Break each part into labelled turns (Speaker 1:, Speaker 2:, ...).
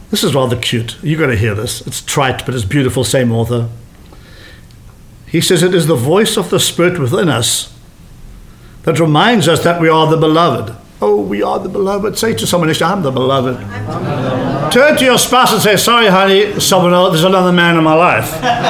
Speaker 1: This is rather cute. You've got to hear this. It's trite, but it's beautiful, same author. He says, it is the voice of the Spirit within us that reminds us that we are the beloved. Oh, we are the beloved. Say to someone, I'm the beloved. Turn to your spouse and say, sorry, honey, someone else, there's another man in my life.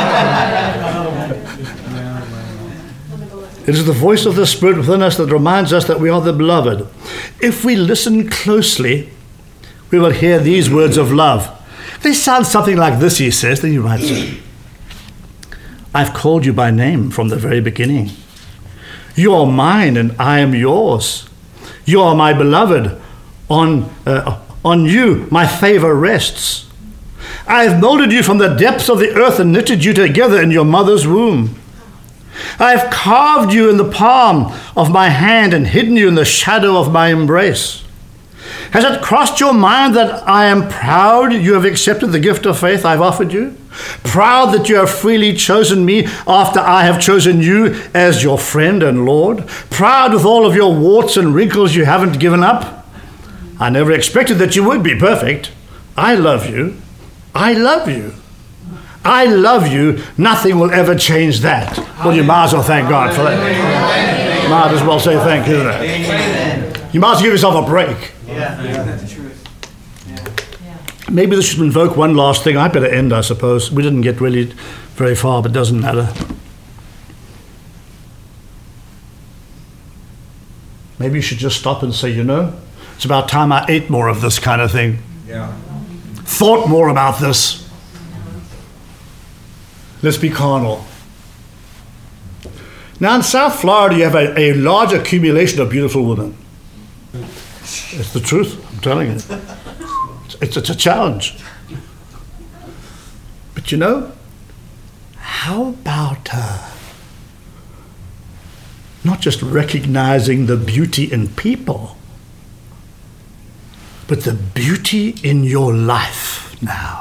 Speaker 1: It is the voice of the Spirit within us that reminds us that we are the beloved. If we listen closely, we will hear these words of love. They sound something like this, he says. Then he writes, I've called you by name from the very beginning. You are mine and I am yours. You are my beloved. On you my favor rests. I have molded you from the depths of the earth and knitted you together in your mother's womb. I have carved you in the palm of my hand and hidden you in the shadow of my embrace. Has it crossed your mind that I am proud you have accepted the gift of faith I've offered you? Proud that you have freely chosen me after I have chosen you as your friend and Lord? Proud with all of your warts and wrinkles you haven't given up? I never expected that you would be perfect. I love you. I love you. I love you. Nothing will ever change that. Well, you might as well thank God for that. You might as well say thank you for that. You might as well give yourself a break.
Speaker 2: Yeah, that's the truth.
Speaker 1: Maybe this should invoke one last thing. I better end, I suppose. We didn't get really very far, but it doesn't matter. Maybe you should just stop and say, it's about time I ate more of this kind of thing.
Speaker 2: Yeah.
Speaker 1: Thought more about this. Let's be carnal. Now in South Florida, you have a large accumulation of beautiful women. It's the truth, I'm telling you. It's a challenge. But how about not just recognizing the beauty in people, but the beauty in your life now?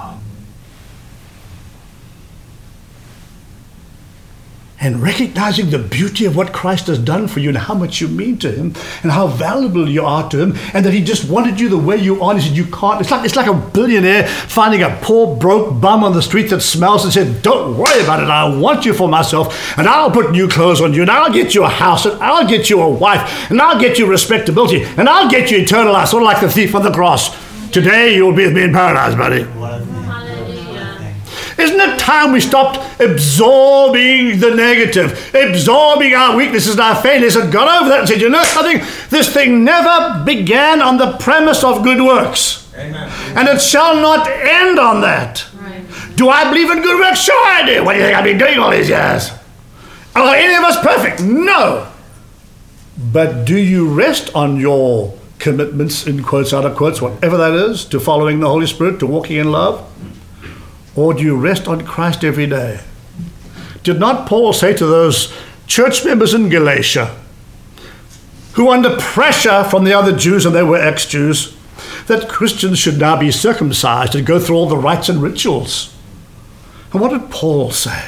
Speaker 1: And recognizing the beauty of what Christ has done for you and how much you mean to him and how valuable you are to him, and that he just wanted you the way you are. And he said, you can't. It's like a billionaire finding a poor, broke bum on the street that smells and said, don't worry about it. I want you for myself, and I'll put new clothes on you, and I'll get you a house, and I'll get you a wife, and I'll get you respectability, and I'll get you eternal life, sort of like the thief on the cross. Today you'll be with me in paradise, buddy. Isn't it time we stopped absorbing the negative, absorbing our weaknesses and our failures, and got over that and said, something? This thing never began on the premise of good works.
Speaker 2: Amen.
Speaker 1: And it shall not end on that. Right. Do I believe in good works? Sure I do. What do you think I've been doing all these years? Are any of us perfect? No. But do you rest on your commitments, in quotes, out of quotes, whatever that is, to following the Holy Spirit, to walking in love? Or do you rest on Christ every day? Did not Paul say to those church members in Galatia, who under pressure from the other Jews, and they were ex-Jews, that Christians should now be circumcised and go through all the rites and rituals? And what did Paul say?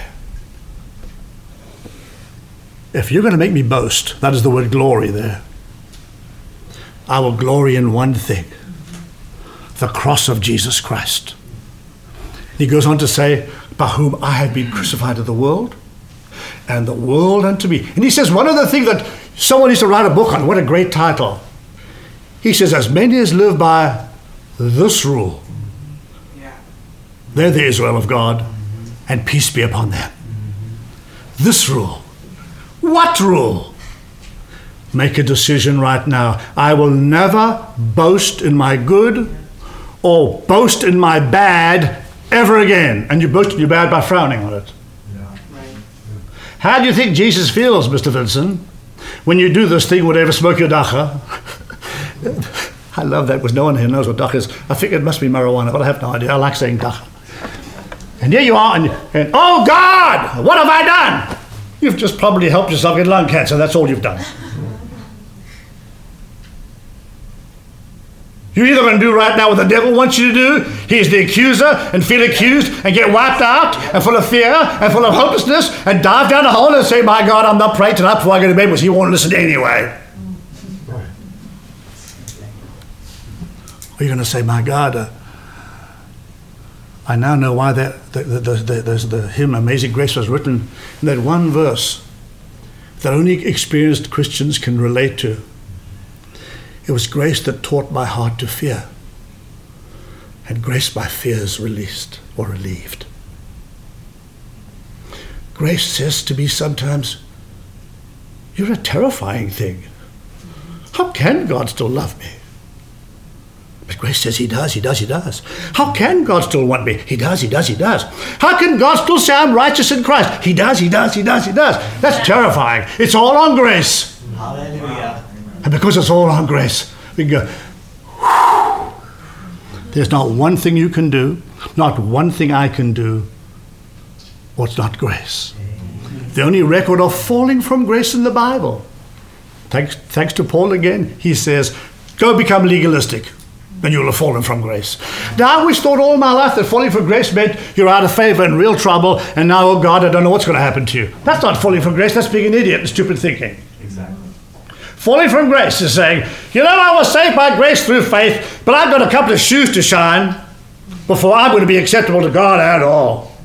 Speaker 1: If you're going to make me boast, that is the word glory there, I will glory in one thing, the cross of Jesus Christ. He goes on to say, by whom I have been crucified to the world, and the world unto me. And he says, one other thing that someone needs to write a book on. What a great title. He says, as many as live by this rule, they're the Israel of God, and peace be upon them. This rule. What rule? Make a decision right now. I will never boast in my good or boast in my bad ever again. And you boast in your bad by frowning on it. Yeah. Right. How do you think Jesus feels, Mr. Vincent, when you do this thing, whatever, smoke your dacha? I love that because no one here knows what dacha is. I think it must be marijuana, but I have no idea. I like saying dacha. And here you are, and oh God, what have I done? You've just probably helped yourself get lung cancer. That's all you've done. You're either going to do right now what the devil wants you to do. He's the accuser, and feel accused and get wiped out and full of fear and full of hopelessness and dive down a hole and say, my God, I'm not praying tonight before I go to bed because he won't listen anyway. Or you're going to say, my God, I now know why the hymn Amazing Grace was written in that one verse that only experienced Christians can relate to. It was grace that taught my heart to fear, and grace my fears released or relieved. Grace says to me sometimes, you're a terrifying thing. How can God still love me? But grace says he does, he does, he does. How can God still want me? He does, he does, he does. How can God still say I'm righteous in Christ? He does, he does, he does, he does. That's terrifying. It's all on grace.
Speaker 2: Hallelujah.
Speaker 1: And because it's all on grace, we can go, whew. There's not one thing you can do, not one thing I can do, or it's not grace. The only record of falling from grace in the Bible. Thanks to Paul again, he says, go become legalistic, then you'll have fallen from grace. Now, I always thought all my life that falling from grace meant you're out of favor and real trouble, and now, oh God, I don't know what's going to happen to you. That's not falling from grace, that's being an idiot and stupid thinking.
Speaker 2: Exactly.
Speaker 1: Falling from grace is saying, you know, I was saved by grace through faith, but I've got a couple of shoes to shine before I'm going to be acceptable to God at all.